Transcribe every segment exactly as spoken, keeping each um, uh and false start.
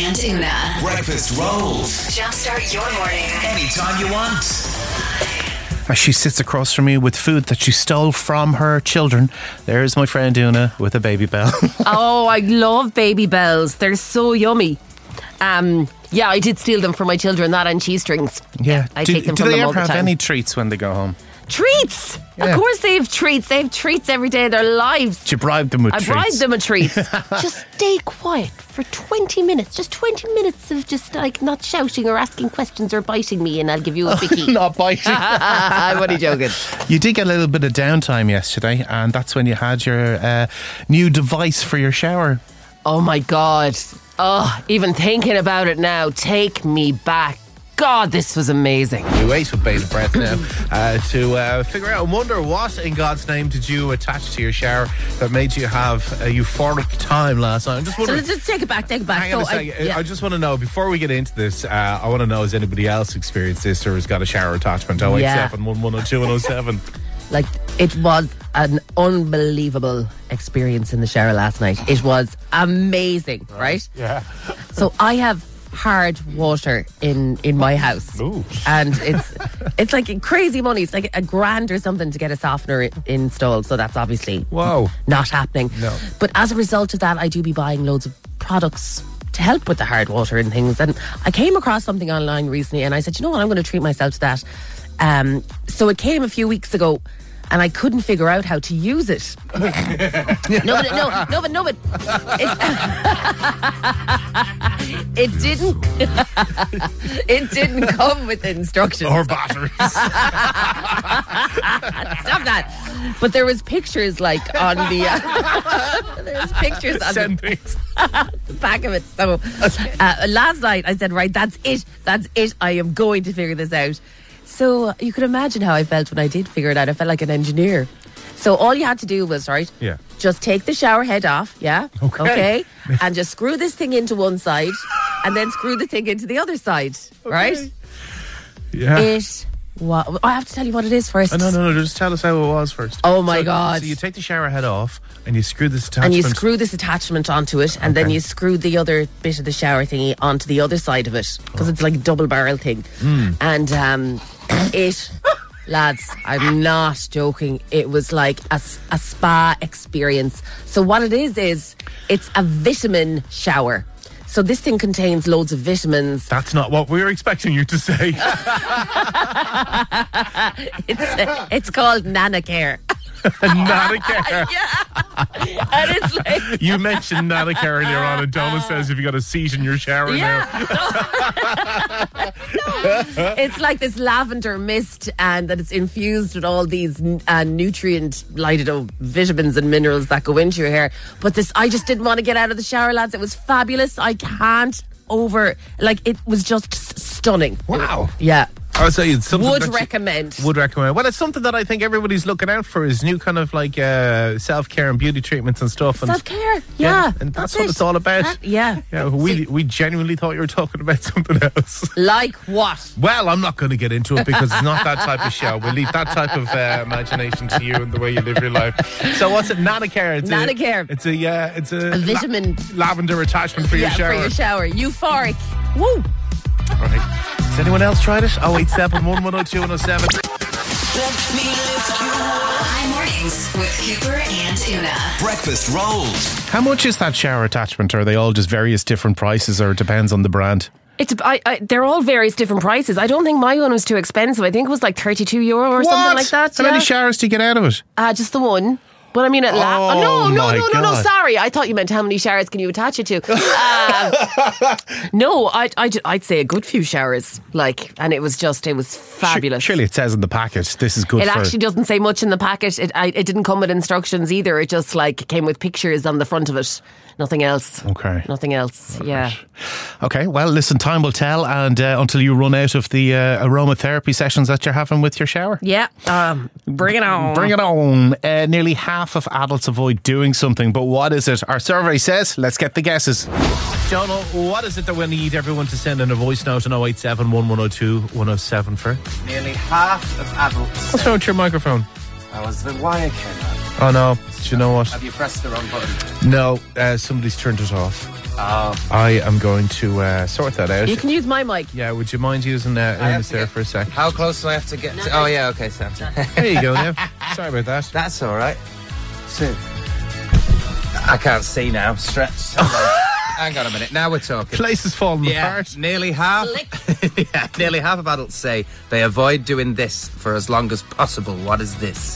and Una. Breakfast rolls. Jumpstart your morning. Anytime you want. As she sits across from me with food that she stole from her children, there's my friend Una with a Baby Bell. Oh, I love Baby Bells. They're so yummy. Um, yeah, I did steal them for my children, that and cheese strings. Yeah. I do, take them do from they them all ever the have time. any treats when they go home? Treats! Yeah. Of course they have treats. They have treats every day of their lives. Did you bribe them with I treats? bribed them with treats. Just stay quiet for twenty minutes. Just twenty minutes of just like not shouting or asking questions or biting me, and I'll give you a biggie. Not biting. I'm only joking. You did get a little bit of downtime yesterday, and that's when you had your uh, new device for your shower. Oh my God. Oh, even thinking about it now, take me back. God, this was amazing. We wait with bated breath now uh, to uh, figure out and wonder what in God's name did you attach to your shower that made you have a euphoric time last night. I'm just So wondering. let's just take it back, take it back. Hang on a So I- second. I, yeah. just want to know, before we get into this, uh, I want to know, has anybody else experienced this or has got a shower attachment? oh eight seven, one one oh two, one oh seven. Like, it was an unbelievable experience in the shower last night. It was amazing, right? Yeah. So I have hard water in in my house. Ooh. And it's it's like crazy money. It's like a grand or something to get a softener i- installed. So that's obviously Whoa. not happening. No. But as a result of that, I do be buying loads of products to help with the hard water and things. And I came across something online recently and I said, you know what, I'm going to treat myself to that. Um, so it came a few weeks ago and I couldn't figure out how to use it. no, but no, no, but no, but it, it didn't. It didn't come with instructions. Or batteries. Stop that! But there was pictures like on the. Uh, there's pictures on Send the, things. the back of it. So uh, last night I said, right, that's it, that's it. I am going to figure this out. So you can imagine how I felt when I did figure it out. I felt like an engineer. So all you had to do was, right, Yeah. just take the shower head off, yeah? Okay. And just screw this thing into one side and then screw the thing into the other side, right? Yeah. It wa- I have to tell you what it is first. Oh, no, no, no. Just tell us how it was first. Oh, my So- God. So you take the shower head off and you screw this attachment. And you screw this attachment onto it, and then Okay. you screw the other bit of the shower thingy onto the other side of it, because it's like a double barrel thing. Mm. And um, it, lads, I'm not joking, it was like a, s- a spa experience. So what it is, is it's a vitamin shower. So this thing contains loads of vitamins. That's not what we were expecting you to say. It's, uh, it's called Nana Care. Not a care. Yeah. And it's like... You mentioned Nanacare earlier on, and Donna says if you got a seat in your shower Yeah. now. No. It's like this lavender mist, and that it's infused with all these uh, nutrient, I don't know, vitamins and minerals that go into your hair. But this, I just didn't want to get out of the shower, lads. It was fabulous. I can't over, like, it was just s- stunning. Wow. Yeah. I would say it's something Would that you- recommend. Would recommend. Well, it's something that I think everybody's looking out for, is new kind of like uh, self-care and beauty treatments and stuff. And Self-care. Yeah. and that's, that's what it. it's all about. That- yeah. Yeah, we we genuinely thought you were talking about something else. Like what? Well, I'm not going to get into it because it's not that type of show. We'll leave that type of uh, imagination to you and the way you live your life. So what's it? Nanacare. It's Nanacare. A, it's a uh, it's a, A vitamin. la- lavender attachment for Yeah, your shower. for your shower. Euphoric. Woo. All right. Has anyone else tried it? oh eight seven, one one oh two, one oh seven. High mornings with Cooper and Una. Breakfast rolls. How much is that shower attachment? Are they all just various different prices, or it depends on the brand? It's I, I, they're all various different prices. I don't think my one was too expensive. I think it was like thirty-two euro or something like that. How yeah. many showers do you get out of it? Uh, just the one. But I mean, at la- Oh, no, no, my no, no, no. God. Sorry, I thought you meant how many showers can you attach it to? Uh, no, I, I, I'd say a good few showers. Like, and it was just, it was fabulous. Surely it says in the packet, this is good It for... actually doesn't say much in the packet. It, I, it didn't come with instructions either. It just like came with pictures on the front of it. Nothing else. Okay. Nothing else. Yeah. Okay, well, listen, time will tell, and uh, until you run out of the uh, aromatherapy sessions that you're having with your shower. Yeah. Um, bring it on. Bring it on. Uh, nearly half of adults avoid doing something, but what is it? Our survey says, let's get the guesses. Jonah, what is it that we need everyone to send in a voice note on oh eight seven, one one oh two, one oh seven for? Nearly half of adults. What's wrong with your microphone? That was the wire came out. Oh no, do you know what? Have you pressed the wrong button? No, uh, somebody's turned it off. Oh. I am going to uh, sort that out. You can use my mic. Yeah, would you mind using uh, I have Una's to there get- for a sec? How close do I have to get to? Oh, yeah, okay, Santa. There you go now. Sorry about that. That's all right. So, I can't see now. Stretch. Hang on a minute. Now we're talking. Place is falling Yeah, apart. nearly half. yeah, nearly half of adults say they avoid doing this for as long as possible. What is this?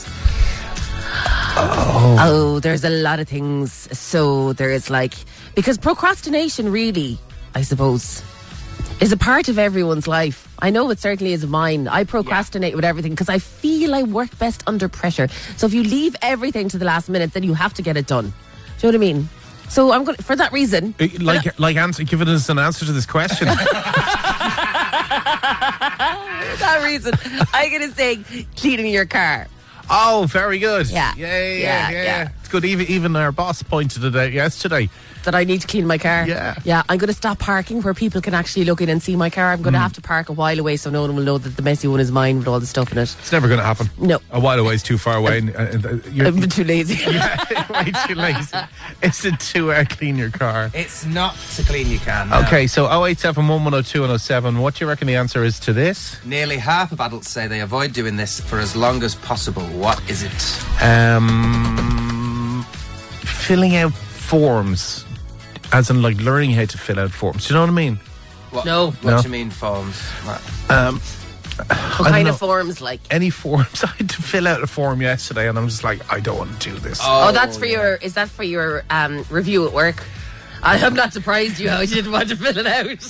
Oh, there's a lot of things. So there is like, because procrastination really, I suppose, is a part of everyone's life. I know it certainly is mine. I procrastinate with everything because I feel I work best under pressure. So if you leave everything to the last minute, then you have to get it done. Do you know what I mean? So I'm going for that reason. Uh, Like, like answer, giving us an answer to this question. For that reason, I'm going to say cleaning your car. Oh, very good. Yeah. Yeah, yeah, yeah. Yeah, yeah. yeah. It's good. Even, even our boss pointed it out yesterday. That I need to clean my car. Yeah. Yeah, I'm going to stop parking where people can actually look in and see my car. I'm going to have to park a while away so no one will know that the messy one is mine with all the stuff in it. It's never going to happen. No. A while away is too far away. And, uh, uh, you're, I'm too lazy. way too lazy. Is it to uh, clean your car? It's not to clean your car. No. Okay, so oh eight seven one one oh two one oh seven. What do you reckon the answer is to this? Nearly half of adults say they avoid doing this for as long as possible. What is it? Um, filling out forms, as in like learning how to fill out forms. Do you know what I mean? What, No. What No. do you mean forms? What? Um, What I kind don't of know. forms like? Any forms. I had to fill out a form yesterday, and I'm just like, I don't want to do this. Oh, that's for yeah. your, is that for your um, review at work? I, I'm not surprised you how you didn't want to fill it out.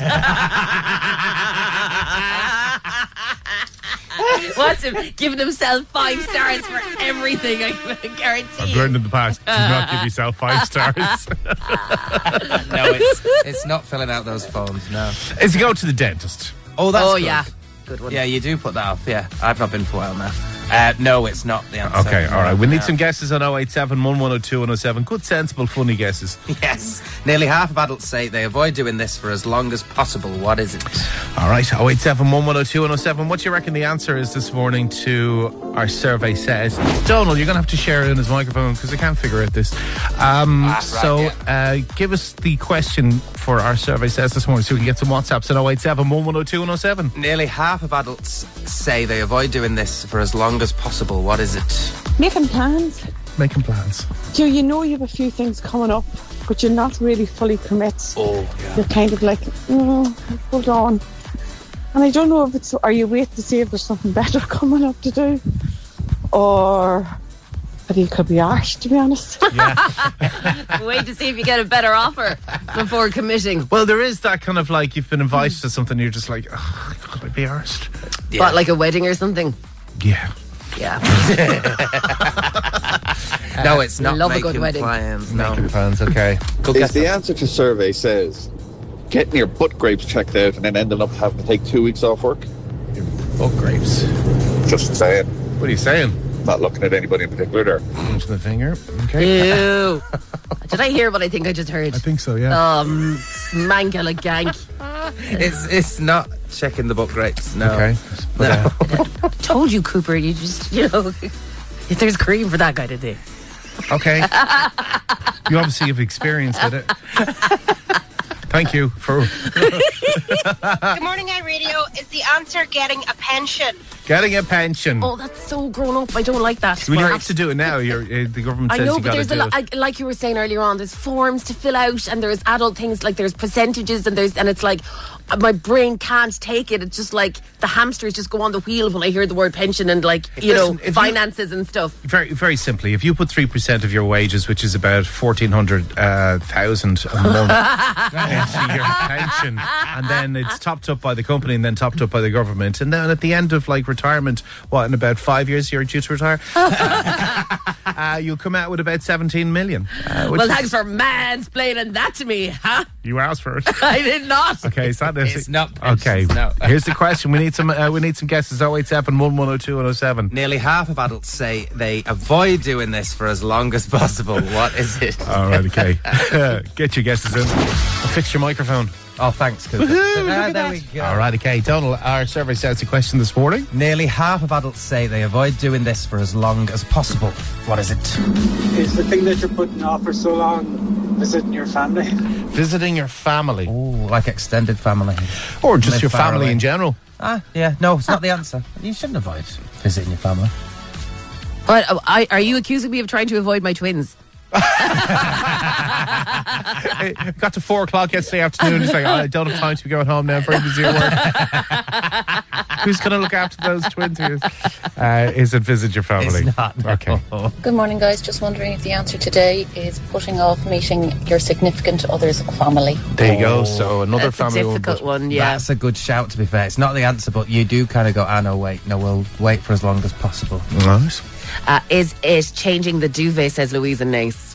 What's him giving himself five stars for everything? I guarantee. I've you. learned in the past, do not give yourself five stars. No, it's, it's not filling out those forms, no. Is to go to the dentist. Oh, that's Oh good. yeah, good one. Yeah, you do put that off, yeah. I've not been for a while now. Uh, no, it's not the answer. Okay, all right. We need Yeah. some guesses on oh eight seven one one oh two one oh seven. Good, sensible, funny guesses. Yes. Nearly half of adults say they avoid doing this for as long as possible. What is it? All right, oh eight seven one one oh two one oh seven. What do you reckon the answer is this morning to our survey says? Donald, you're going to have to share it in his microphone because I can't figure out this. Um, Ah, right, so yeah. uh, give us the question for our survey says this morning so we can get some WhatsApps at oh eight seven one one oh two one oh seven. Nearly half of adults say they avoid doing this for as long as possible. What is it? Making plans. Making plans. You, you know you have a few things coming up, but you're not really fully commit. Oh, yeah. You're kind of like, oh, hold on. And I don't know if it's, are you waiting to see if there's something better coming up to do? Or maybe you could be arsed, to be honest. Wait to see if you get a better offer before committing. Well, there is that kind of like you've been invited to something, you're just like, oh, could I be arsed? Yeah. What, like a wedding or something? Yeah. Yeah. No, it's not Love a making good wedding. plans. No. Making plans, okay. Good Is guess. the answer to survey says getting your butt grapes checked out and then ending up having to take two weeks off work? Oh, grapes. Just saying. What are you saying? Not looking at anybody in particular there. Into the finger. Okay. Ew. Did I hear what I think I just heard? I think so, yeah. Um, mangala gank. It's it's not checking the book grapes. No. Okay. But, uh, Told you, Cooper. You just, you know, if there's cream for that kind of thing. okay. You obviously have experienced it. Thank you for Good morning, iRadio. Is the answer getting a pension? getting a pension. Oh, that's so grown up. I don't like that. Well, you word. have to do it now. You're, uh, the government I says know, you but got to there's a do lot, it. I, like you were saying earlier on, there's forms to fill out, and there's adult things like there's percentages, and there's and it's like uh, my brain can't take it. It's just like the hamsters just go on the wheel when I hear the word pension and like you Listen, know if you- finances and stuff. Very, very simply, if you put three percent of your wages, which is about fourteen hundred uh, thousand a month, into your pension, and then it's topped up by the company, and then topped up by the government, and then at the end of like retirement, what in about five years you're due to retire, uh, you'll come out with about seventeen million. Uh, which Well, is- thanks for mansplaining that to me, huh? you asked for it. I did not. Okay, is that It's not Okay, pensions, no. here's the question. We need some. Uh, we need some guesses. oh eight seven one one oh two one oh seven. Nearly half of adults say they avoid doing this for as long as possible. What is it? All right, okay. Get your guesses in. Fix your microphone. Oh, thanks, Cooper. Woohoo, Ah, look at there that. we go. All right, okay. Donald, our survey says the question this morning. Nearly half of adults say they avoid doing this for as long as possible. What is it? Is the thing that you're putting off for so long visiting your family? Visiting your family. Oh, like extended family. Or just Live your far family away. in general. Ah, yeah. No, it's not the answer. You shouldn't avoid visiting your family. But uh, I, are you accusing me of trying to avoid my twins? It got to four o'clock yesterday afternoon. He's like, oh, I don't have time to be going home now. I'm very busy at work. Who's going to look after those twins? Here? Uh, is it visit your family? It's not. No. Okay. Good morning, guys. Just wondering if the answer today is putting off meeting your significant other's family. There you go. So another That's a family. difficult one, yeah. That's a good shout, to be fair. It's not the answer, but you do kind of go, ah, no, wait. No, we'll wait for as long as possible. Right. Uh, is it changing the duvet, says Louise and Nace.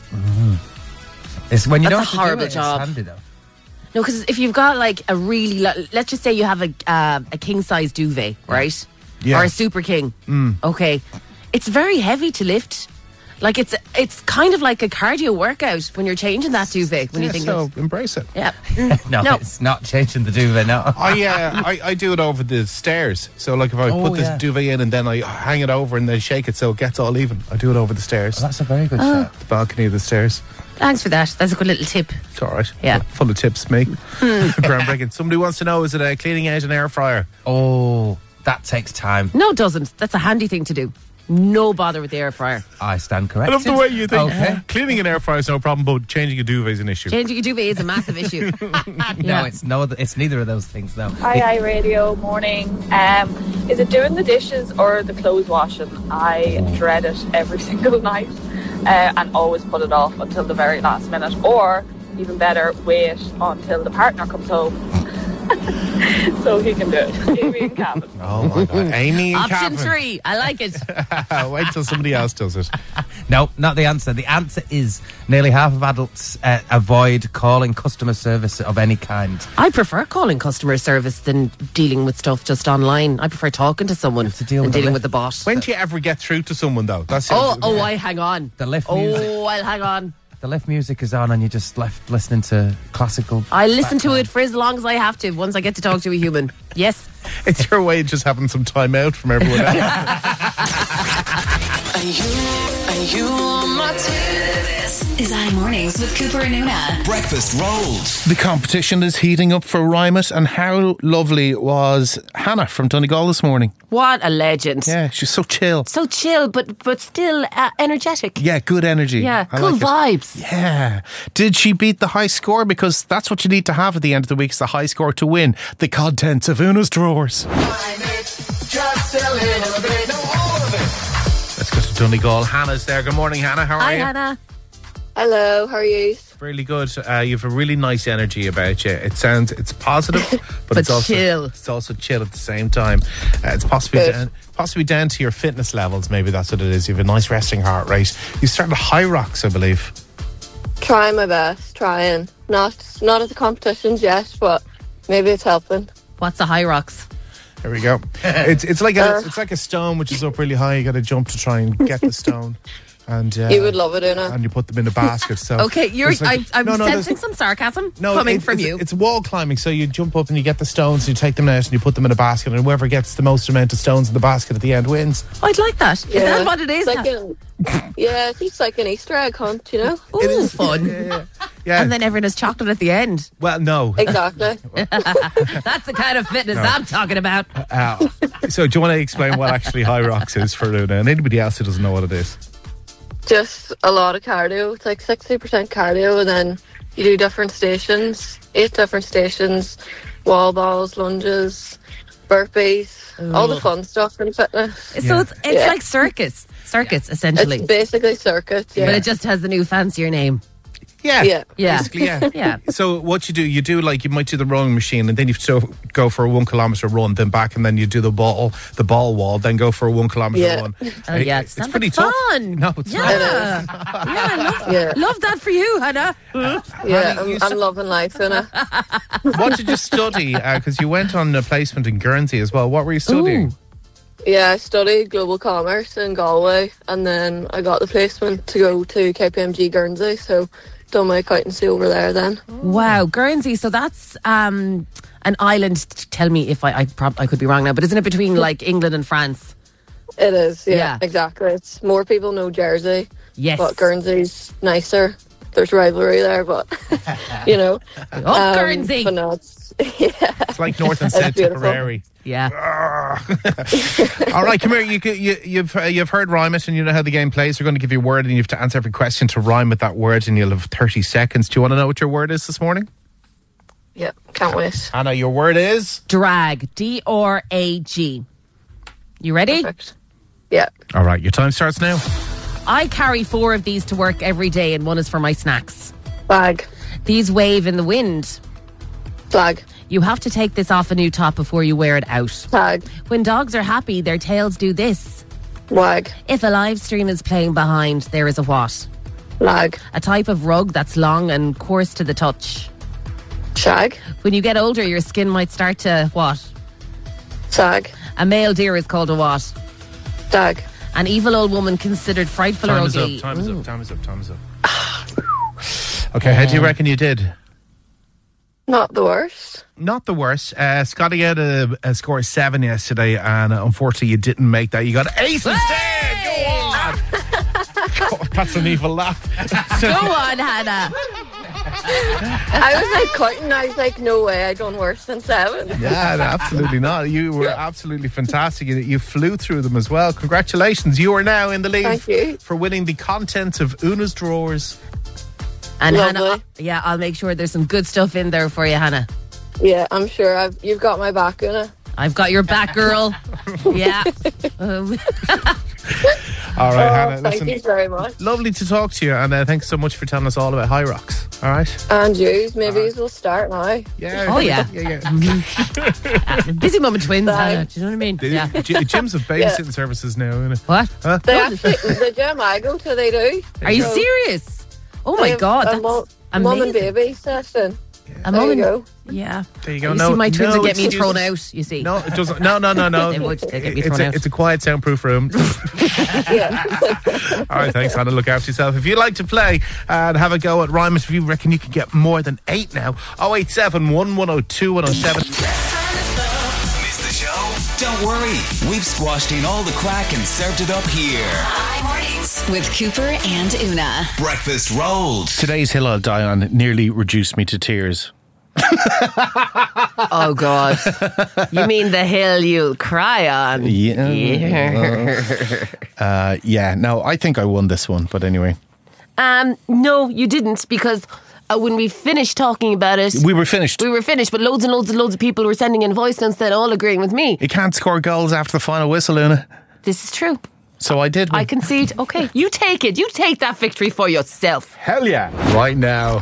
It's when you That's don't a have to horrible do it, job. It's handy, though. No, because if you've got like a really, lo- let's just say you have a uh, a king size duvet, right? Yeah. Or a super king. Okay, it's very heavy to lift. Like it's it's kind of like a cardio workout when you're changing that duvet. When Yeah, you think, so of, embrace it. yeah, No, No. it's not changing the duvet, no. I, uh, I I do it over the stairs. So like if I Oh, put this yeah. duvet in and then I hang it over and then shake it so it gets all even. I do it over the stairs. That's a very good Oh. shout. The balcony of the stairs. thanks for that. That's a good little tip. It's all right. Yeah. Full of tips, me. Groundbreaking. Somebody wants to know, is it a cleaning out an air fryer? Oh, that takes time. No, it doesn't. That's a handy thing to do. No bother with the air fryer. I stand I corrected. love the way you think. Okay. Cleaning an air fryer is no problem, but changing a duvet is an issue. Changing a duvet is a massive issue. No, Yeah. it's no, it's neither of those things, though. Hi, I Radio morning. Um, is it doing the dishes or the clothes washing? I dread it every single night uh, and always put it off until the very last minute. Or, even better, wait until the partner comes home so he can do it. Amy and Calvin. Oh my God. Amy and Option Calvin. three. I like it. Wait till somebody else does it. No, not the answer. The answer is nearly half of adults uh, avoid calling customer service of any kind. I prefer calling customer service than dealing with stuff just online. I prefer talking to someone to deal than with the dealing lift. with the bot. When do you ever get through to someone, though? That's the- Oh, oh, I hang on. The lift music. Oh, I'll hang on. The lift music is on and you're just left listening to classical. I listen to it for as long as I have to once I get to talk to a human. Yes. It's your way of just having some time out from everyone else. Are you, are you on my team? This is iMornings with Cooper and Una. Breakfast rolls. The competition is heating up for Rymet, and how lovely was Hannah from Donegal this morning? What a legend. Yeah, she's so chill. So chill, but but still uh, energetic. Yeah, good energy. Yeah, I cool like it. vibes. Yeah. Did she beat the high score? Because that's what you need to have at the end of the week, is the high score to win the contents of Una's drawers. Let's go to Donegal. Hannah's there. Good morning, Hannah. How are Hi, you? Hannah. Hello, how are you? Really good. Uh, you have a really nice energy about you. It sounds, it's positive, but, But it's also chill. It's also chill at the same time. Uh, it's possibly Good. down, possibly down to your fitness levels. Maybe that's what it is. You have a nice resting heart rate. You started High Rocks, I believe. Trying my best, trying. Not not at the competitions yet, but maybe it's helping. What's the High Rocks? There we go. it's it's like Uh. a it's like a stone which is up really high. You got to jump to try and get the stone. And uh, You would love it, Una. and you put them in a basket. So Okay, you're. it's like- I, I'm No, no, there's- sensing some sarcasm No, coming it- from it's, you. It's wall climbing, so you jump up and you get the stones, you take them out and you put them in a basket, and whoever gets the most amount of stones in the basket at the end wins. I'd like that. Is that what it is? It's like a, yeah, it's just like an Easter egg hunt, you know? Ooh, fun. Yeah, yeah. Yeah. And then everyone has chocolate at the end. Well, no. Exactly. That's the kind of fitness No. I'm talking about. Uh, so, do you want to explain what actually High Rocks is for Luna and anybody else who doesn't know what it is? Just a lot of cardio. It's like sixty percent cardio, and then you do different stations, eight different stations, wall balls, lunges, burpees, all the fun stuff in fitness. So it's it's Yeah. like circus, circuits essentially, It's basically circuit, yeah. but it just has the new fancier name. Yeah. Yeah. Yeah. Basically, yeah. Yeah. So what you do, you do like, you might do the rowing machine and then you have to go for a one kilometre run, then back, and then you do the ball, the ball wall, then go for a one kilometre Yeah. run. Oh yeah, It's sounds pretty like tough. fun. No, it's yeah. not. yeah, I love, Yeah. love that for you, Hannah. Yeah, I'm, I'm loving life, Una. What did you study? Because you went on a placement in Guernsey as well. What were you studying? Yeah, I studied global commerce in Galway, and then I got the placement to go to K P M G Guernsey, so done my accountancy over there then. Wow, Guernsey. So that's um, an island. Tell me if I I, prob- I could be wrong now, but isn't it between like England and France? It is, yeah, Yeah. exactly. It's more people know Jersey, Yes. but Guernsey's nicer. There's rivalry there, but you know. Oh, Guernsey. But no, it's yeah. It's like North and It's South beautiful. Tipperary. Yeah. All right, come here. You, you, you've uh, you've heard Rhyme It, and you know how the game plays. We're going to give you a word, and you have to answer every question to rhyme with that word, and you'll have thirty seconds. Do you want to know what your word is this morning? Yeah, can't wait. Anna, your word is? Drag. D R A G. You ready? Perfect. Yeah. All right, your time starts now. I carry four of these to work every day, and one is for my snacks. Bag. These wave in the wind. Flag. You have to take this off a new top before you wear it out. Tag. When dogs are happy, their tails do this. Wag. If a live stream is playing behind, there is a what? Lag. A type of rug that's long and coarse to the touch. Shag. When you get older, your skin might start to what? Sag. A male deer is called a what? Dag. An evil old woman considered frightful Time or is ugly. up, time is Ooh. up, time is up, time is up. Okay, how do you reckon you did? Not the worst. Not the worst. Uh, Scotty had a, a score of seven yesterday, and uh, unfortunately you didn't make that. You got eight instead! Go on! God, that's an evil laugh. Go on, Hannah. I was like counting. I was like, no way, I done worse than seven. Yeah, no, absolutely not. You were absolutely fantastic. You, you flew through them as well. Congratulations. You are now in the lead Thank you. for winning the contents of Una's Drawers. And Lovely. Hannah, yeah, I'll make sure there's some good stuff in there for you, Hannah. Yeah, I'm sure I've, you've got my back, Una. I've got your back, girl. Yeah. Um, All right, Oh, Hannah. thank Listen, you very much. lovely to talk to you, and uh, thanks so much for telling us all about High Rocks. All right? And yous, maybe we'll start now. Yeah. Oh, yeah. yeah, yeah. busy mum and twins, Bye. Hannah. Do you know what I mean? The, Yeah. G- gyms have babysitting services now, innit? What? Huh? They actually, the gym I go to, they do. Are you So, serious? Oh, they my have God. A That's mo- mum and amazing. baby session. A There mum you and- go. Yeah. There you go. You no, see, my twins no would get me excuses. thrown out, you see. No, it doesn't. No, no, no, no. They would. They'd get me it's, thrown a, out. it's a quiet, soundproof room. Yeah. All right, thanks, Hannah. Look after yourself. If you'd like to play and have a go at Rhyme It, if you reckon you can get more than eight now, oh eight seven, one one oh two, one oh seven. Miss the show? Don't worry. We've squashed in all the crack and served it up here. Hi mornings with Cooper and Una. Breakfast rolls. Today's Hill I'll Die On nearly reduced me to tears. Oh, God. You mean the hill you'll cry on? Yeah. Yeah. Uh, yeah, no, I think I won this one, but anyway. Um, no, you didn't, because uh, when we finished talking about it, We were finished. we were finished, but loads and loads and loads of people were sending in voice notes then all agreeing with me. You can't score goals after the final whistle, Una. This is true. So I did. I win. concede. Okay, you take it. You take that victory for yourself. Hell yeah. Right now,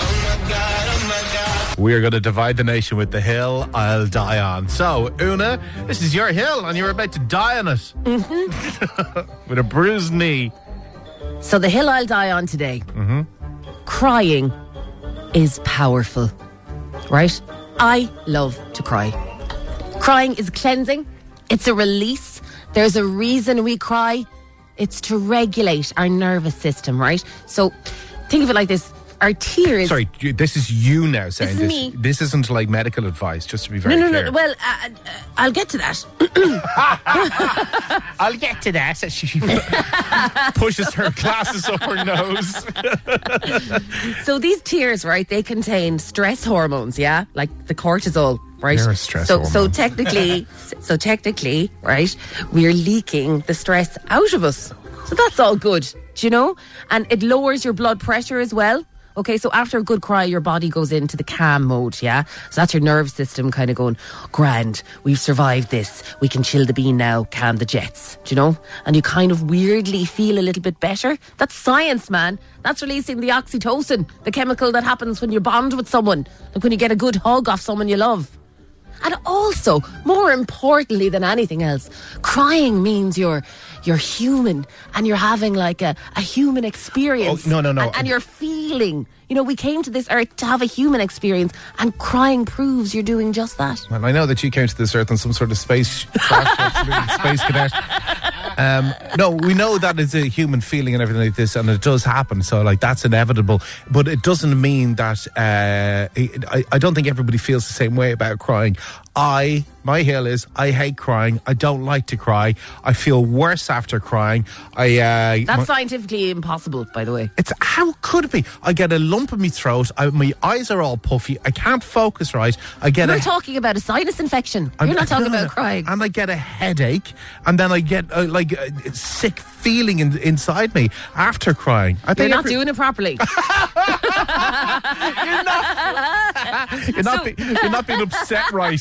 we are going to divide the nation with the hill I'll die on. So, Una, this is your hill, and you're about to die on it. Mm-hmm. With a bruised knee. So the hill I'll die on today. Mm-hmm. Crying is powerful, right? I love to cry. Crying is cleansing. It's a release. There's a reason we cry. It's to regulate our nervous system, right? So think of it like this. Our tears... Sorry, you- this is you now saying is this. me. This isn't like medical advice, just to be very No, no, clear. no. Well, uh, uh, I'll get to that. I'll get to that. As she pushes her glasses up her nose. So these tears, right, they contain stress hormones, yeah? Like the cortisol, right? They're a stress so, So hormone. technically, so technically, right, we're leaking the stress out of us. So that's all good, do you know? And it lowers your blood pressure as well. Okay, so after a good cry, your body goes into the calm mode, yeah? So that's your nerve system kind of going, grand, we've survived this. We can chill the bean now, calm the jets, do you know? And you kind of weirdly feel a little bit better. That's science, man. That's releasing the oxytocin, the chemical that happens when you bond with someone. Like when you get a good hug off someone you love. And also, more importantly than anything else, crying means you're you're human and you're having like a, a human experience. Oh, no, no, no. And, and you're feeling feeling. You know, we came to this earth to have a human experience, and crying proves you're doing just that. Well, I know that you came to this earth on some sort of space craft, space cadet. Um, no, we know that it's a human feeling and everything like this, and it does happen. So, like, that's inevitable. But it doesn't mean that uh, I, I don't think everybody feels the same way about crying. I, my hill is, I hate crying. I don't like to cry. I feel worse after crying. I uh, That's my, scientifically impossible, by the way. It's how could it be? I get a lump in my throat. I, my eyes are all puffy. I can't focus right. I get. You're a, talking about a sinus infection. I'm, You're not talking no, about no, crying. And I get a headache, and then I get uh, like a sick feeling in, inside me after crying. I think You're not every, doing it properly. You're not. You're not, So- be, you're not being upset right.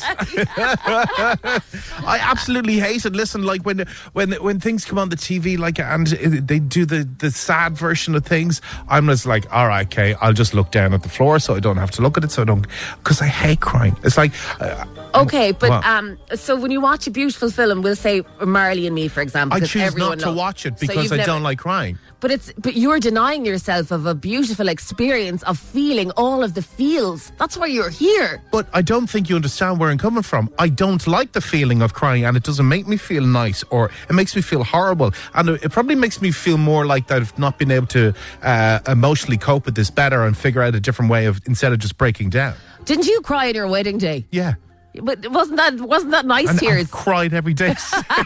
I absolutely hate it. Listen, like when when when things come on the T V, like and they do the the sad version of things, I'm just like, all right, okay, I'll just look down at the floor so I don't have to look at it. So I don't, because I hate crying. It's like. Uh, Okay, but What? um, so when you watch a beautiful film, we'll say Marley and Me, for example. I 'cause choose everyone not to loves- watch it So because you've I never- don't like crying. But it's but you're denying yourself of a beautiful experience of feeling all of the feels. That's why you're here. But I don't think you understand where I'm coming from. I don't like the feeling of crying, and it doesn't make me feel nice, or it makes me feel horrible. And it probably makes me feel more like that I've not been able to uh, emotionally cope with this better and figure out a different way of, instead of just breaking down. Didn't you cry on your wedding day? Yeah. But wasn't that wasn't that nice And tears? I've cried every day.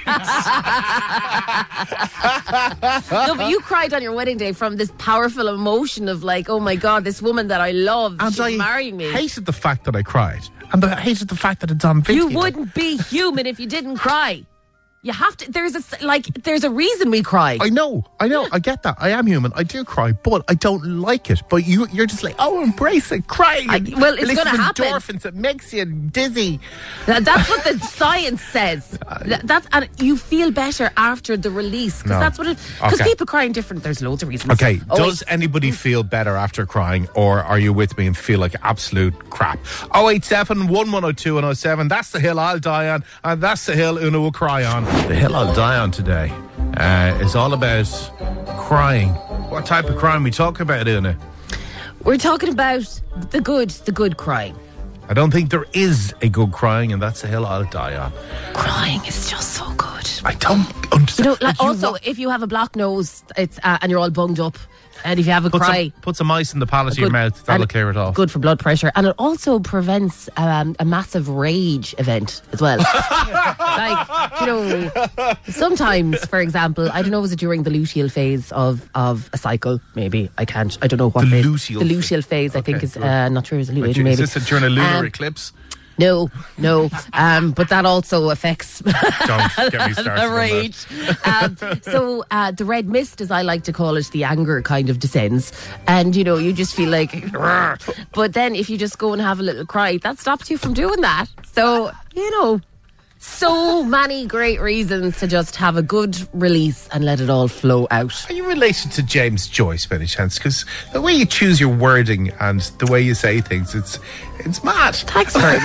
No, but you cried on your wedding day from this powerful emotion of like, oh my God, this woman that I love, And she's I marrying me. hated the fact that I cried. And I hated the fact that it's on video. You wouldn't be human if you didn't cry. You have to. There's a like. There's a reason we cry. I know, I know, I get that. I am human. I do cry, but I don't like it. But you, you're just like, oh, embrace it, cry. I- well, it's Release gonna some happen. endorphins. It makes you dizzy. That- that's what the science says. That, that's and you feel better after the release because No. that's what it. Because Okay. people cry in different. There's loads of reasons. Okay, Oh, does wait. anybody feel better after crying, or are you with me and feel like absolute crap? oh eight seven, one one oh two, one oh seven. That's the hill I'll die on, and that's the hill Una will cry on. The hill I'll die on today uh, is all about crying. What type of crying we talking about, Una? We're talking about the good, the good crying. I don't think there is a good crying, and that's the hill I'll die on. Crying is just so good. I don't understand. You know, like you also, wa- if you have a blocked nose, it's uh, and you're all bunged up, and if you have a put cry, some, put some ice in the palate of your good- mouth. That'll and clear it off. Good for blood pressure, and it also prevents um, a massive rage event as well. Like, you know, sometimes, for example, I don't know, was it during the luteal phase of, of a cycle? Maybe I can't. I don't know what The phase. luteal the luteal phase. I think Okay, is good. uh, not sure. Is it Like, maybe? is this a, during a lunar Um, eclipse? No, no. Um, but that also affects Don't get me started the on that. rage. Um, so uh, the red mist, as I like to call it, the anger kind of descends. And, you know, you just feel like... "Rrr." But then if you just go and have a little cry, that stops you from doing that. So, you know... So many great reasons to just have a good release and let it all flow out. Are you related to James Joyce by any chance? Because the way you choose your wording and the way you say things, it's it's mad. Thanks very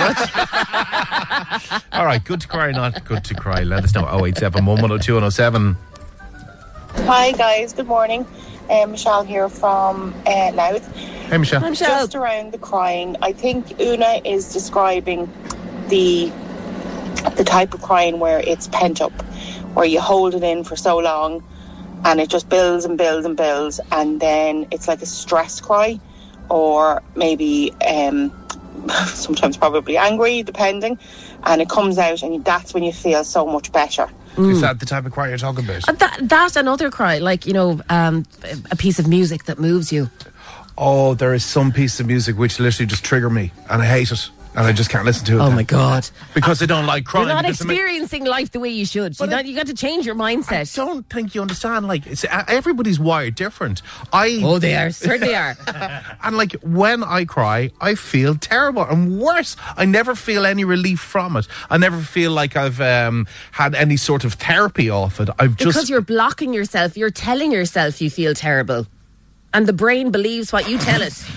much. All right, good to cry, not good to cry. Let us know. oh eight seven, one one oh two, one oh seven. Hi guys, good morning. Um, Michelle here from uh, Louth. Hey, Michelle. Hi, Michelle. Just around the crying, I think Una is describing the the type of crying where it's pent up, where you hold it in for so long and it just builds and builds and builds, and then it's like a stress cry, or maybe um, sometimes probably angry, depending, and it comes out and that's when you feel so much better. Is that the type of cry you're talking about? Uh, That, that another cry, like, you know, um, a piece of music that moves you. Oh, there is some piece of music which literally just trigger me, and I hate it, and I just can't listen to it. Oh then. my God. Because I don't like crying. You're not because it ma- experiencing life the way you should. You, But got, it- you got to change your mindset. I don't think you understand. Like, it's, uh, everybody's wired different. I Oh, they are. Certainly are. And like when I cry, I feel terrible and worse. I never feel any relief from it. I never feel like I've um, had any sort of therapy off it. I've Because just you're blocking yourself. You're telling yourself you feel terrible. And the brain believes what you tell it.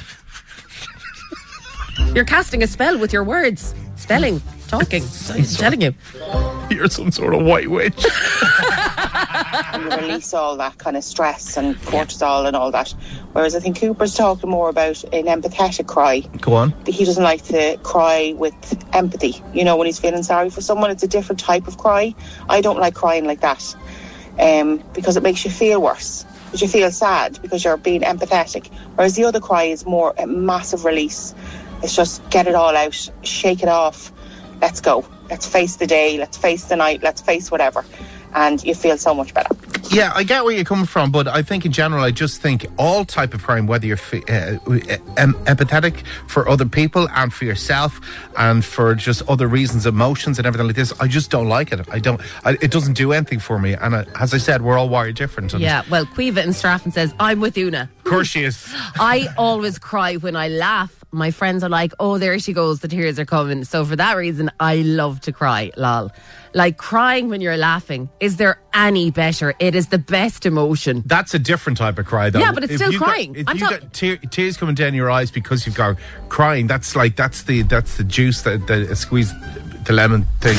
You're casting a spell with your words. Spelling. Talking. It's telling you. you're some sort of white witch. And you release all that kind of stress and cortisol and all that Whereas I think Cooper's talking more about an empathetic cry. Go on. He doesn't like to cry with empathy. You know, when he's feeling sorry for someone, it's a different type of cry. I don't like crying like that um, because it makes you feel worse. Because you feel sad because you're being empathetic. Whereas the other cry is more a massive release. It's just get it all out, shake it off. Let's go. Let's face the day. Let's face the night. Let's face whatever. And you feel so much better. Yeah, I get where you're coming from, but I think in general, I just think all type of crime, whether you're f- uh, em- empathetic for other people and for yourself and for just other reasons, emotions and everything like this, I just don't like it. I don't. I, it doesn't do anything for me. And I, as I said, we're all wired different. And yeah, well, Quiva in Strafford says, I'm with Una. Of course she is. I always cry when I laugh. My friends are like, oh, there she goes, the tears are coming. So for that reason, I love to cry, lol. Like crying when you're laughing, is there any better? It is the best emotion. That's a different type of cry, though. Yeah, but it's if still you crying. Got, if I'm you talk- got tear, tears coming down your eyes because you've got crying, that's like, that's the that's the juice that, that squeeze the lemon thing.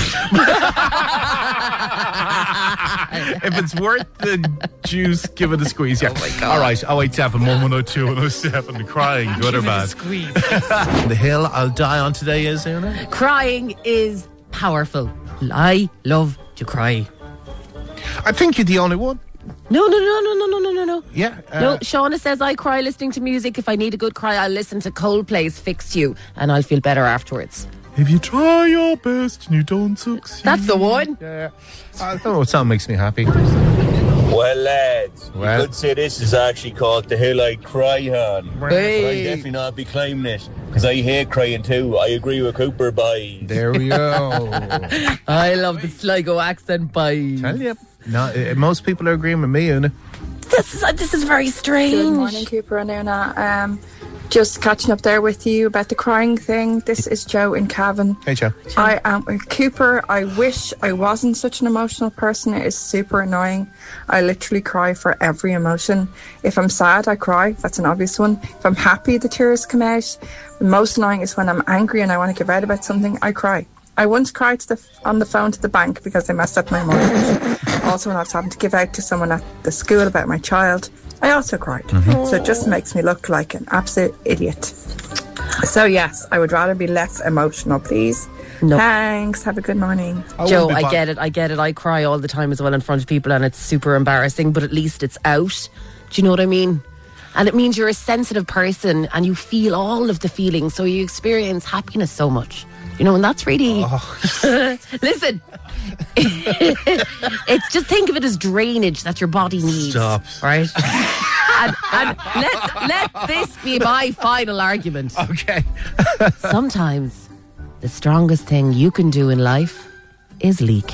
If it's worth the juice, give it a squeeze. Yeah. Oh my God. All right. oh eight seven, one one oh two, one oh seven. Crying, good or bad? Squeeze. The hill I'll die on today is, Una? Crying is powerful. I love to cry. I think you're the only one. No, no, no, no, no, no, no, no, no. Yeah. Uh, no, Shauna says I cry listening to music. If I need a good cry, I'll listen to Coldplay's Fix You and I'll feel better afterwards. If you try your best and you don't succeed. That's the one. Yeah. I don't know what song makes me happy. Well, lads, well, you could say this is actually called the hill I cry on. Hey. But I definitely not be climbing it because I hate crying too. I agree with Cooper, boys. There we go. I love the Sligo accent, boys. Tell you. No, uh, most people are agreeing with me, Una. This is, uh, this is very strange. Good morning, Cooper and Una. Um, just catching up there with you about the crying thing. This is Joe in Cavan. Hey, Joe. I am with Cooper. I wish I wasn't such an emotional person. It is super annoying. I literally cry for every emotion. If I'm sad, I cry. That's an obvious one. If I'm happy, the tears come out. The most annoying is when I'm angry and I want to give out about something, I cry. I once cried to the, on the phone to the bank because they messed up my mortgage. Also, when I was having to give out to someone at the school about my child, I also cried. Mm-hmm. So it just makes me look like an absolute idiot. So yes, I would rather be less emotional, please. Nope. Thanks. Have a good morning. I Joe, I get it. I get it. I cry all the time as well in front of people and it's super embarrassing, but at least it's out. Do you know what I mean? And it means you're a sensitive person and you feel all of the feelings, so you experience happiness so much. You know, and that's really... Oh. Listen, it's just think of it as drainage that your body needs. Stop. Right? and and let, let this be my final argument. Okay. Sometimes the strongest thing you can do in life is leak.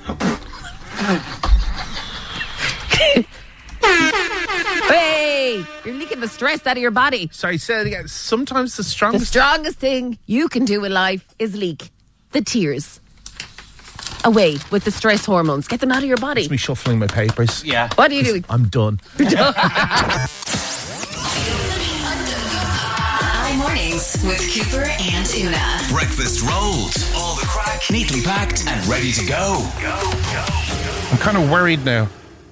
Hey, you're leaking the stress out of your body. Sorry, say it again. Sometimes the strongest... The strongest thing you can do in life is leak the tears away with the stress hormones. Get them out of your body. It's me shuffling my papers. Yeah. What are you doing? I'm done. Hi Mornings with Cooper and Una. Breakfast rolls. All the crack. Neatly packed and ready to go. Go, go. I'm kind of worried now.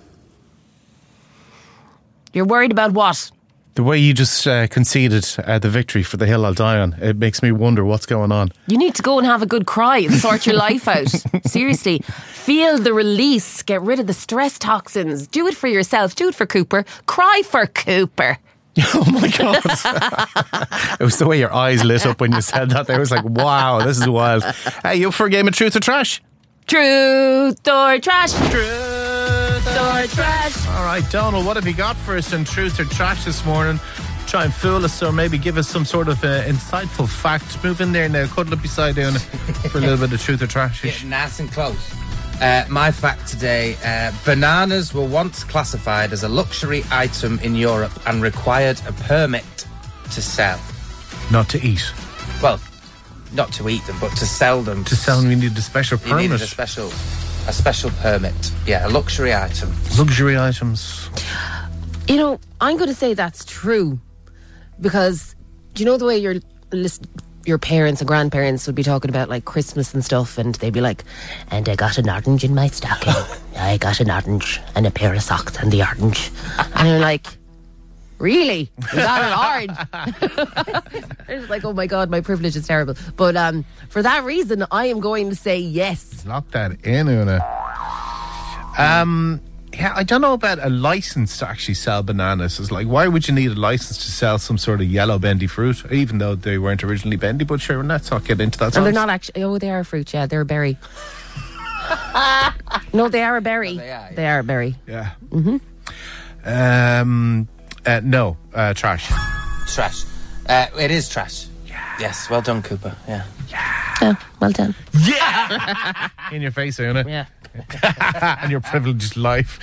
You're worried about what? The way you just uh, conceded uh, the victory for the hill I'll die on. It makes me wonder what's going on. You need to go and have a good cry and sort your life out. Seriously. Feel the release. Get rid of the stress toxins. Do it for yourself. Do it for Cooper. Cry for Cooper. Oh my God. It was the way your eyes lit up when you said that. There was like, wow, this is wild. Hey, you up for a game of truth or trash? Truth or trash? Truth or trash? All right, Donald, what have you got for us in truth or trash this morning? Try and fool us or maybe give us some sort of uh, insightful fact. Move in there now, cuddle up beside you for a little bit of truth or trash. Getting nice and close. Uh, my fact today, uh, bananas were once classified as a luxury item in Europe and required a permit to sell. Not to eat. Well, not to eat them, but to sell them. To sell them, you need a special permit. You needed a special, a special permit. Yeah, a luxury item. Luxury items. You know, I'm going to say that's true because do you know the way your your parents and grandparents would be talking about like Christmas and stuff, and they'd be like, "And I got an orange in my stocking. I got an orange and a pair of socks and the orange," and you're like, Really? Is that hard? It's like, oh my God, my privilege is terrible. But um, for that reason, I am going to say yes. Lock that in, Una. Um, yeah, I don't know about a license to actually sell bananas. It's like, why would you need a license to sell some sort of yellow bendy fruit, even though they weren't originally bendy? But sure, let's not get into that. And they're not actually. Oh, they are a fruit. Yeah, they're a berry. No, they are a berry. No, they, are, yeah. they are a berry. Yeah. Mm-hmm. Um. Uh, no. Uh, trash. Trash. Uh, it is trash. Yeah. Yes. Well done, Cooper. Yeah. Yeah. Oh, well done. Yeah. In your face, Una. Yeah. And your privileged life.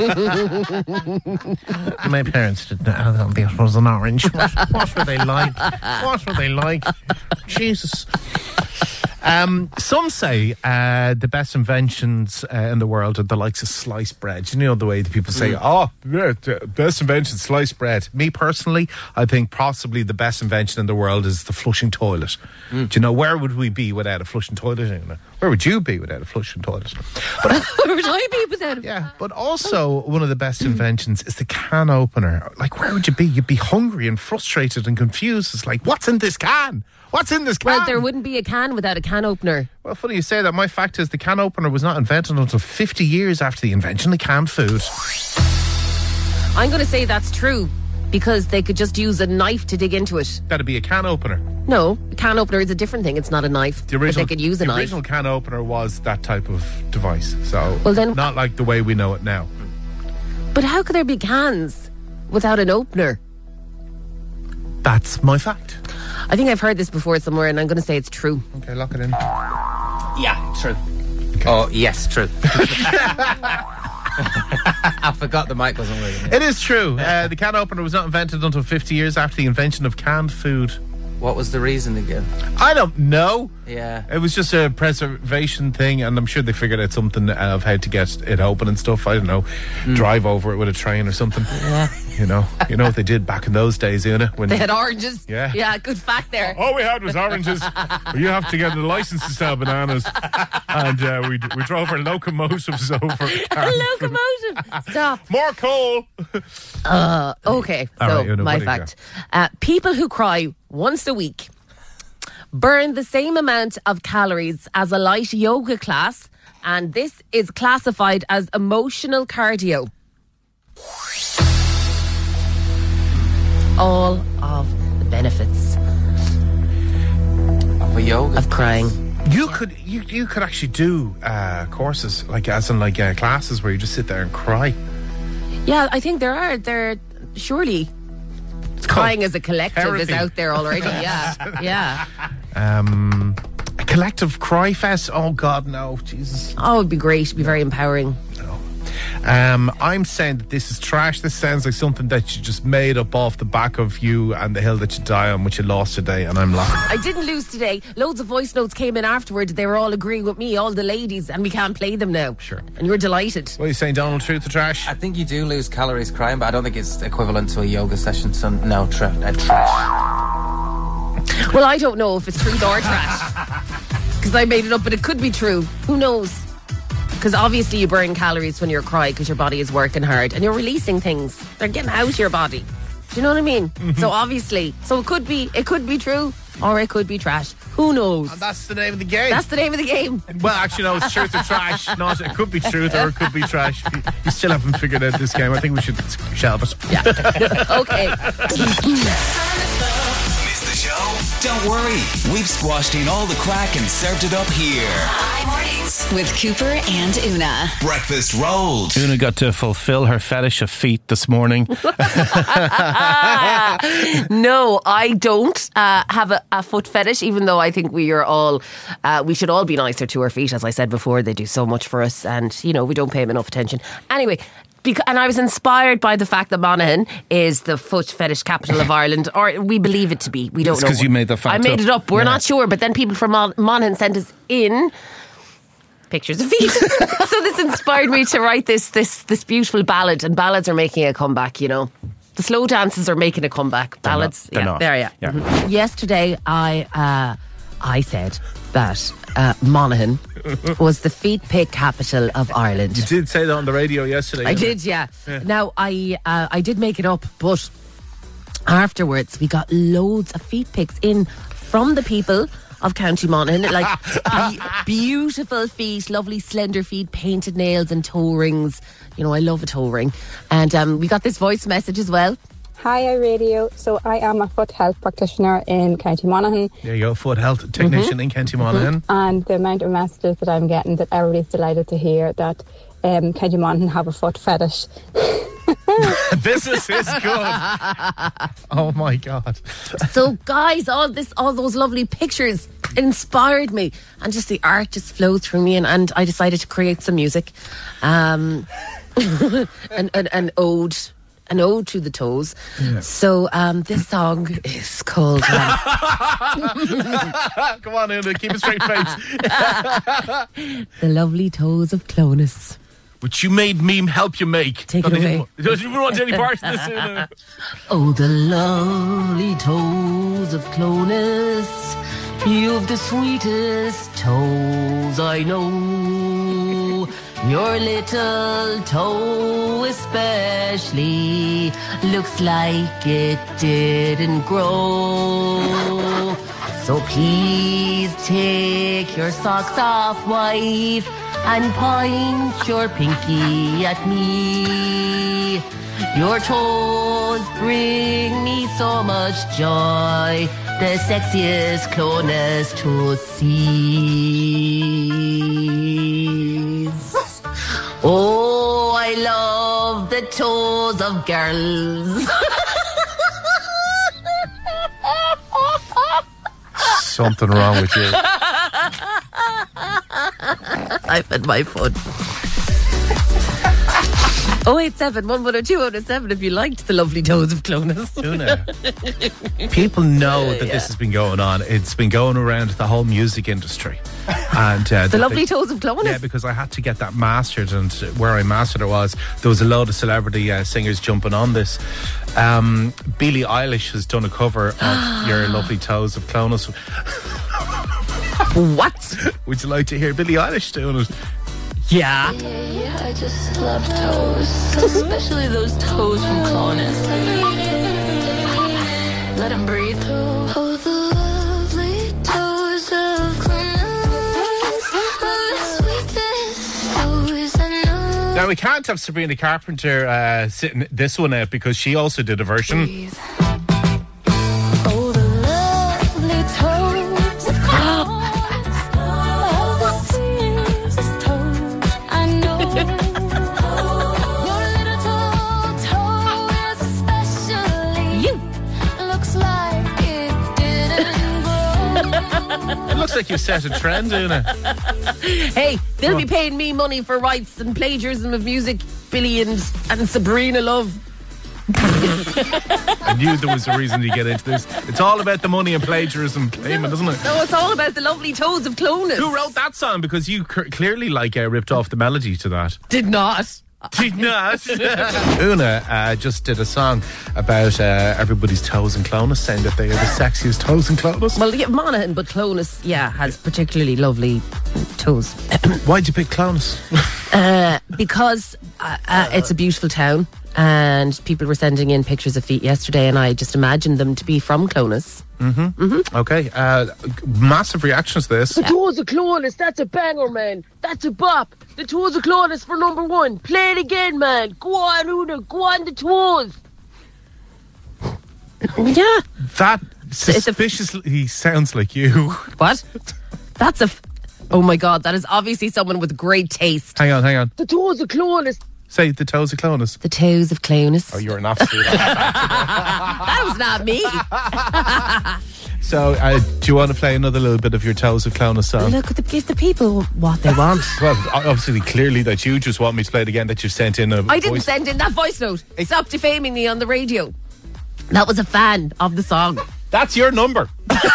My parents didn't know that it was an orange. What, what were they like? What were they like? Jesus. Um, some say uh, the best inventions uh, in the world are the likes of sliced bread. You know the way that people say, mm. oh, yeah, the best invention, sliced bread. Me personally, I think possibly the best invention in the world is the flushing toilet. Mm. Do you know, where would we be without a flushing toilet? Where would you be without a flushing toilet? But, where would I be without it? Yeah, but also one of the best inventions is the can opener. Like, where would you be? You'd be hungry and frustrated and confused. It's like, what's in this can? What's in this can? Well, there wouldn't be a can without a can opener. Well, funny you say that. My fact is the can opener was not invented until fifty years after the invention of canned food. I'm going to say that's true because they could just use a knife to dig into it. That'd be a can opener. No, a can opener is a different thing. It's not a knife. The original, but they could use a the knife. The original can opener was that type of device. So, well, then, not like the way we know it now. But how could there be cans without an opener? That's my fact. I think I've heard this before somewhere, and I'm going to say it's true. Okay, lock it in. Yeah, true. Okay. Oh, yes, true. I forgot the mic wasn't working. It is true. Uh, the can opener was not invented until fifty years after the invention of canned food. What was the reason again? I don't know. Yeah. It was just a preservation thing, and I'm sure they figured out something of how to get it open and stuff. I don't know. Mm. Drive over it with a train or something. Yeah. You know, you know what they did back in those days, Una? When they had oranges. Yeah. Yeah, good fact there. All we had was oranges. You have to get a license to sell bananas. And uh, we we drove our locomotives over. A locomotive? Stop. More coal. uh, okay, All so right, Una, my fact. Uh, people who cry once a week burn the same amount of calories as a light yoga class, and this is classified as emotional cardio. All of the benefits of a yoga of crying. You could you you could actually do uh, courses like as in like uh, classes where you just sit there and cry. Yeah, I think there are. There surely it's crying as a collective therapy. Is out there already. Yeah, yeah. Um, a collective cry fest. Oh God, no, Jesus. Oh, it'd be great. It'd be very empowering. No. Um, I'm saying that this is trash. This sounds like something that you just made up off the back of you and the hill that you die on, which you lost today, and I'm laughing. I didn't lose today. Loads of voice notes came in afterward. They were all agreeing with me, all the ladies, and we can't play them now. Sure. And you're delighted. What are you saying, Donald? Truth or trash? I think you do lose calories crying, but I don't think it's equivalent to a yoga session. So no, tra- uh, trash. Well, I don't know if it's truth or trash because I made it up, but it could be true. Who knows? Because obviously you burn calories when you're crying because your body is working hard and you're releasing things. They're getting out of your body. Do you know what I mean? Mm-hmm. So obviously, so it could be, it could be true or it could be trash. Who knows? And that's the name of the game. That's the name of the game. Well, actually, no, it's truth or trash. Not, it could be truth or it could be trash. You, you still haven't figured out this game. I think we should shelve it. Yeah. Okay. Missed the show? Don't worry. We've squashed in all the crack and served it up here. Hi Mornings with Cooper and Una. Breakfast rolled. Una got to fulfill her fetish of feet this morning. No, I don't uh, have a, a foot fetish, even though I think we are all, uh, we should all be nicer to our feet. As I said before, they do so much for us and, you know, we don't pay them enough attention. Anyway, Because, and I was inspired by the fact that Monaghan is the foot fetish capital of Ireland, or we believe it to be. We don't it's know. Because you made the fact I made up. it up. We're yeah. not sure, but then people from Mon- Monaghan sent us in pictures of feet. So this inspired me to write this this this beautiful ballad, and ballads are making a comeback. You know, the slow dances are making a comeback. They're Ballads, not, they're yeah, not. there, yeah. yeah. Mm-hmm. Yesterday, I uh, I said that uh, Monaghan was the feet pick capital of Ireland. You did say that on the radio yesterday. I did, yeah. yeah. Now, I uh, I did make it up, but afterwards, we got loads of feet pics in from the people of County Monaghan, like be- beautiful feet, lovely slender feet, painted nails and toe rings. You know, I love a toe ring. And um, we got this voice message as well. Hi, iRadio. So I am a foot health practitioner in County Monaghan. There you go, foot health technician mm-hmm. in County Monaghan. Mm-hmm. And the amount of messages that I'm getting that everybody's delighted to hear that um, County Monaghan have a foot fetish. This is, is good. Oh my God. So guys, all this, all those lovely pictures inspired me, and just the art just flowed through me, and, and I decided to create some music. Um, an, an, an ode An ode to the toes. Yeah. So um, this song is called... Um, Come on, Una, keep a straight face. The Lovely Toes of Clonus. Which you made me help you make. Take it away. Don't you want any part of this, Una? Oh, the lovely toes of Clonus. You've the sweetest toes I know. Your little toe especially looks like it didn't grow. So please take your socks off, wife, and point your pinky at me. Your toes bring me so much joy, the sexiest Clonus to see. Oh, I love the toes of girls. Something wrong with you. I've had my fun. oh eight seven, one one oh two, oh oh seven if you liked the lovely toes of Clonus. Una, people know that yeah. this has been going on. It's been going around the whole music industry. And uh, the, the lovely they, toes of Clonus. Yeah, because I had to get that mastered, and where I mastered it was there was a load of celebrity uh, singers jumping on this. Um, Billie Eilish has done a cover of Your Lovely Toes of Clonus. What? Would you like to hear Billie Eilish doing it? Yeah. Yeah, yeah, I just love toes, especially those toes from Clonus. Let them breathe. Oh, the lovely toes of Clonus, oh, the sweetest toes I know. Now we can't have Sabrina Carpenter uh, sitting this one out because she also did a version. Breathe. Oh, the lovely toes of Clonus. It looks like you've set a trend, Una. Hey, they'll oh. be paying me money for rights and plagiarism of music, Billy and, and Sabrina love. I knew there was a reason to get into this. It's all about the money and plagiarism claiming, isn't it? No, it's all about the lovely toes of Clonus. Who wrote that song? Because you c- clearly like uh, ripped off the melody to that. Did not. Did not. Una uh, just did a song about uh, everybody's toes in Clonus, saying that they are the sexiest toes in Clonus. Well, yeah, Monaghan, but Clonus, yeah, has particularly lovely toes. Why'd you pick Clonus? uh, because uh, uh, it's a beautiful town, and people were sending in pictures of feet yesterday, and I just imagined them to be from Clonus. Mm-hmm. Mm-hmm. Okay. Uh, massive reactions to this. The toes of Clonus, that's a banger, man. That's a bop. The toes of Clonus for number one. Play it again, man. Go on, Una. Go on the toes. Yeah. That suspiciously sounds like you. What? That's a... F- oh, my God. That is obviously someone with great taste. Hang on, hang on. The toes of Clonus. Say the toes of Clonus. The toes of Clonus. Oh, you're an absolute. That was not me. So, uh, do you want to play another little bit of your Toes of Clonus song? Look, give the people what they want. Well, obviously, clearly that you just want me to play it again, that you sent in a I didn't voice. send in that voice note. Stop defaming me on the radio. That was a fan of the song. That's your number.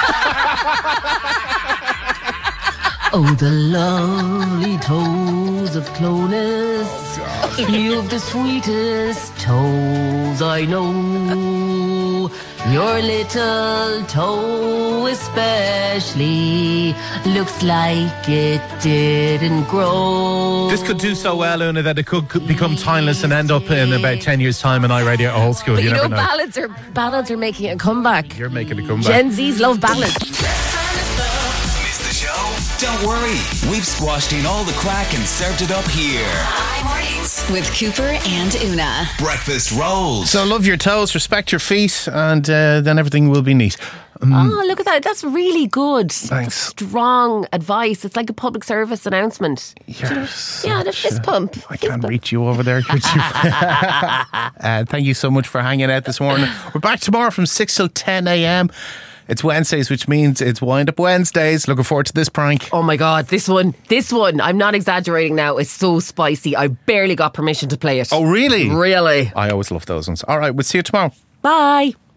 Oh, the lovely toes of Clonus. Oh, you've the sweetest toes I know. Your little toe especially looks like it didn't grow. This could do so well, Una, that it could, could become timeless and end up in about ten years' time in iRadio or Old School. But you, you know, never know. ballads are ballads are making a comeback. You're making a comeback. Gen Zs love ballads. Missed the show? Don't worry. We've squashed in all the crack and served it up here. Hi Mornings with Cooper and Una. Breakfast rolls. So love your toes, respect your feet, and uh, then everything will be neat. Um, Oh, look at that. That's really good. Thanks. Strong advice. It's like a public service announcement. Yes. Yeah, the fist pump. I can't reach you over there. Could you? uh, thank you so much for hanging out this morning. We're back tomorrow from six till ten a.m. It's Wednesdays, which means it's Wind Up Wednesdays. Looking forward to this prank. Oh my God, this one, this one, I'm not exaggerating now. It's so spicy. I barely got permission to play it. Oh, really? Really. I always love those ones. All right, we'll see you tomorrow. Bye.